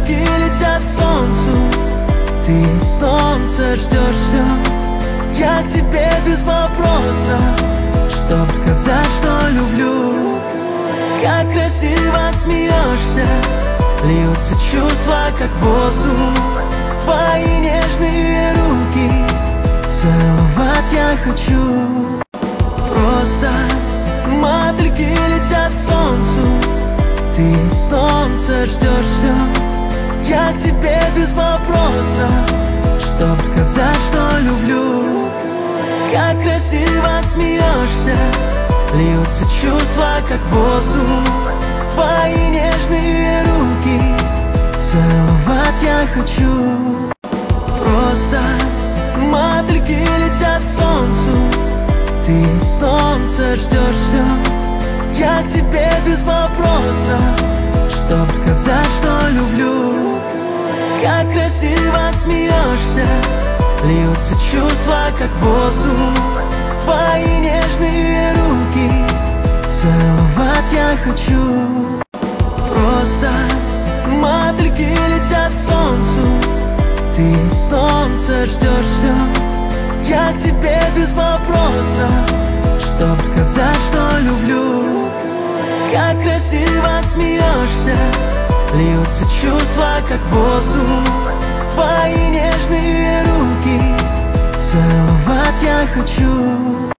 Мотыльки летят к солнцу, ты есть солнце, ждешь все. Я к тебе без вопроса, чтоб сказать, что люблю. Как красиво смеешься, льются чувства, как воздух. Твои нежные руки целовать я хочу. Просто мотыльки летят к солнцу, ты есть солнце, ждешь все. Я к тебе без вопроса, чтоб сказать, что люблю. Как красиво смеешься, льются чувства, как воздух. Твои нежные руки целовать я хочу. Просто мотыльки летят к солнцу, ты есть солнце, ждешь все. Я к тебе без вопроса, чтоб сказать, что люблю. Как красиво смеешься, льются чувства, как воздух. Твои нежные руки целовать я хочу. Просто мотыльки летят к солнцу, ты есть солнце, ждешь все. Я к тебе без вопроса, чтоб сказать, что люблю. Как красиво смеешься, льются чувства, как воздух. Твои нежные руки целовать я хочу.